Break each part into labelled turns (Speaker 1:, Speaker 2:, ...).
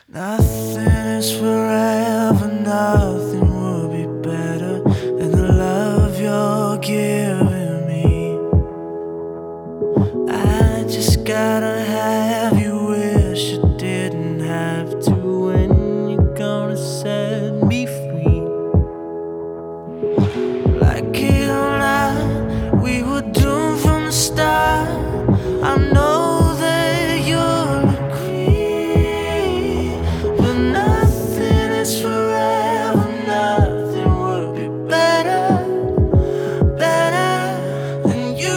Speaker 1: Nothing is forever, nothing would be better than the love you're giving me. I just gotta have you, wish you didn't have to. When you're gonna set me free? Like it or not, we were doomed from the start. I know that you'll agree, but nothing is forever, nothing would be better than you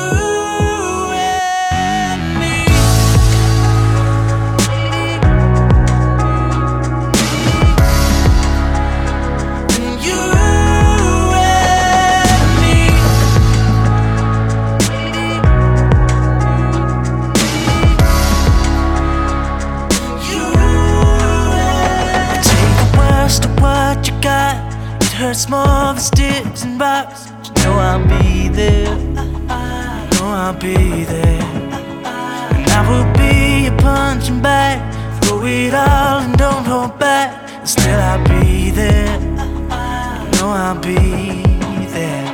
Speaker 1: and me. And you and me. What you got, it hurts more than sticks and rocks. You know I'll be there, you know I'll be there. And I will be your punching bag. Throw it all and don't hold back. And still I'll be there, you know I'll be there.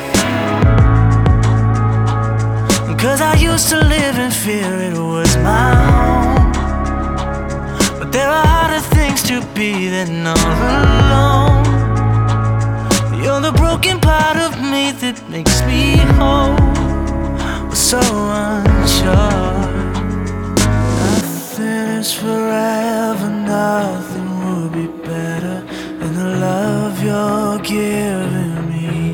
Speaker 1: Cause I used to live in fear, it was my home. But there are harder things to be than all alone. You're the broken part of me that makes me whole. We're so unsure. Nothing is forever, nothing would be better than the love you're giving me.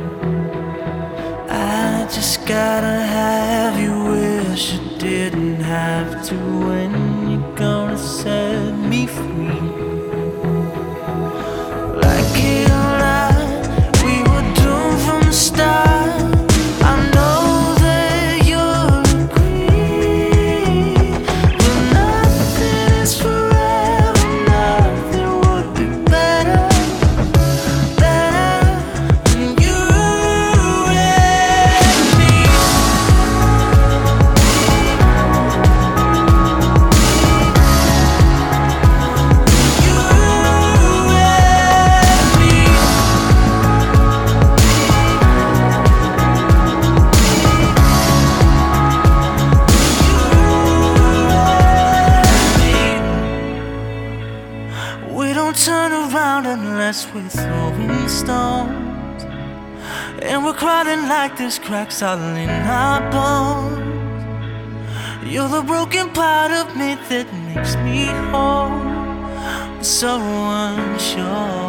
Speaker 1: I just gotta have you, wish you didn't have to. When you're gonna set me free? Like it or not, we were doomed from the start. I know that you'll agree, but nothing is forever, nothing would be better than you and me. We don't turn around unless we're throwing stones, and we're crying like there's cracks all in our bones. You're the broken part of me that makes me whole. So unsure.